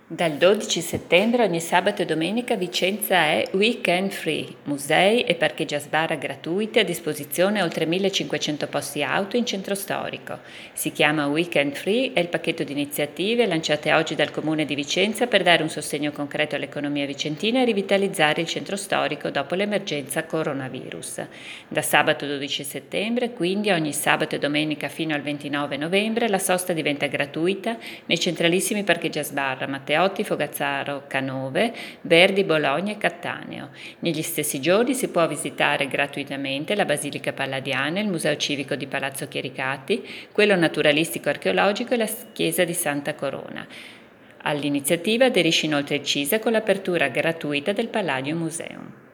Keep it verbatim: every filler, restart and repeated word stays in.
Dal dodici settembre ogni sabato e domenica Vicenza è Weekend Free, musei e parcheggi a sbarra gratuiti a disposizione oltre millecinquecento posti auto in centro storico. Si chiama Weekend Free, è il pacchetto di iniziative lanciate oggi dal Comune di Vicenza per dare un sostegno concreto all'economia vicentina e rivitalizzare il centro storico dopo l'emergenza coronavirus. Da sabato dodici settembre, quindi ogni sabato e domenica fino al ventinove novembre, la sosta diventa gratuita nei centralissimi parcheggi a sbarra Matteotti, Fogazzaro, Canove, Verdi, Bologna e Cattaneo. Negli stessi giorni si può visitare gratuitamente la Basilica Palladiana, il Museo Civico di Palazzo Chiericati, quello naturalistico-archeologico e la chiesa di Santa Corona. All'iniziativa aderisce inoltre il C I S E A con l'apertura gratuita del Palladium Museum.